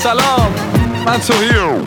سلام من توهیو.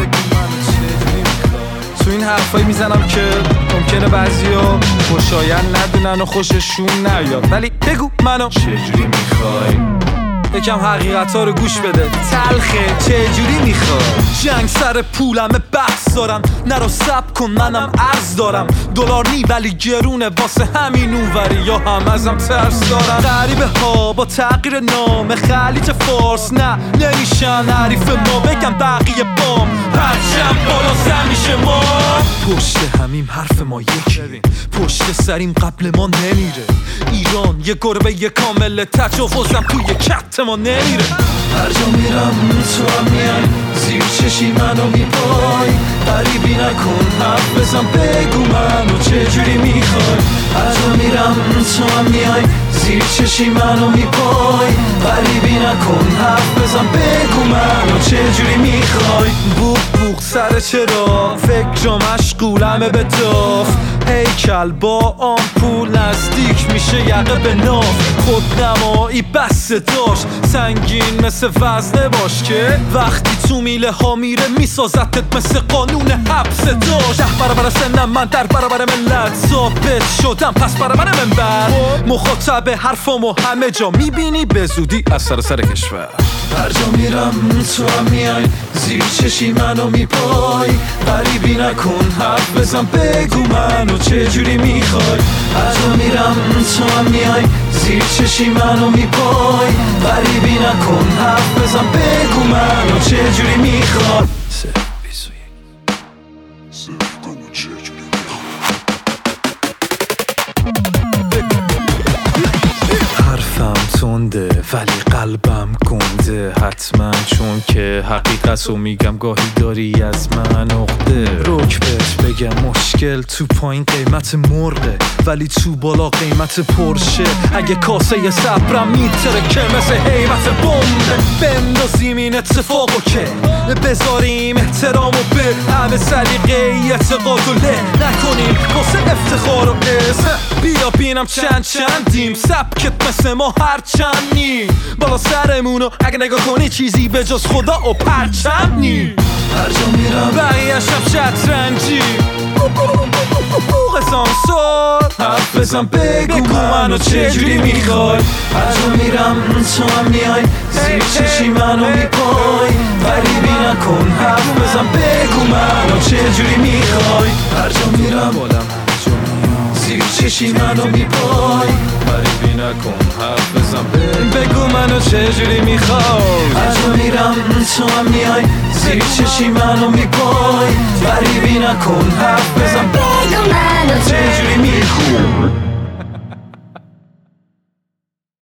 تو این حرفایی میزنم که ممکنه بعضیا خوشایند ندونن و خوششون نیاد، ولی بگو منو چجوری میخوای؟ یکم حقیقتا رو گوش بده، تلخه چجوری میخوای؟ جنگ سر پولمه بحث دارم، نرو سب کن منم عرض دارم. دلار نی ولی گرونه واسه همین اونوری، یا هم ازم ترس دارم. غریبه ها با تغییر نام خلیج فارس نه نمیشن حریف ما، بگم بقیه بام پرچم بالا زمیشه ما. پشت همیم حرف ما یکی، پشت سریم قبل ما نمیره. ایران یه گربه یه کامل، تجاوزم توی کت ما نمیره. هر جا میرم تو هم میای، زیر چشی منو میپای. غریبی نکن حرف بزن بگو منو چجوری میخوای. هر جا میرم تو هم میای، زیر چشی منو میپای. غریبی نکن حرف بزن بگو منو چجوری میخوای. بوق بوق سر چرا فکر مشغولمه به داف. هیکل با آمپول نزدیک میشه یقه به ناف. خودنمایی بس داشت سنگین مثل وزنه باش که وقتی تو میله ها میره میسازتت مثل قانون حبس داشت. 10 برابر سنم من در برابر ملت ثابت شدم، پس برابر منبر مخاطب حرفامو همه جا میبینی به زودی از سر کشور. هر جا میرم تو هم میای، زیر چشی منو میپای. غریبی نکن حرف بزن بگو منو چجوری میخوای. هر جا میرم تو هم میای، زیر چشی منو میپای. غریبی نکن حرف بزن بگو منو چجوری میخوای. حرفم تنده ولی قلبم گنده، حتما چون که حقیقتو میگم گاهی داری از من عقده. روک بهت بگم مشکل تو پایین قیمت مرغه، ولی تو بالا قیمت پرشه. اگه کاسه صبرم میتره که مثل حیمت بمبه. بندازیم این اتفاقو که بذاریم احترامو به همه سلیقه اعتقاد و له نکنیم واسه افتخار و اسم. بیا بینم چندیم سبکت مثل ما هر چندی بالا سرمونو اگه نگاه کنی چیزی به جز خدا و پرچم نی. هر جا میرم بقیه شب شطرنجی سانسور حرف بزن بگو منو چجوری میخوای. هر جا میرم تو هم میای، زیر چشی منو میپای. غریبی نکن حرف بزن بگو منو چجوری میخوای. هر جا میرم زیر چشی منو میپای. غریبی نکن حرف بزن بگو منو چجوری میخوای. هر جا میرم تو هم میای، زیر چشی منو میپای. غریبی نکن حرف بزن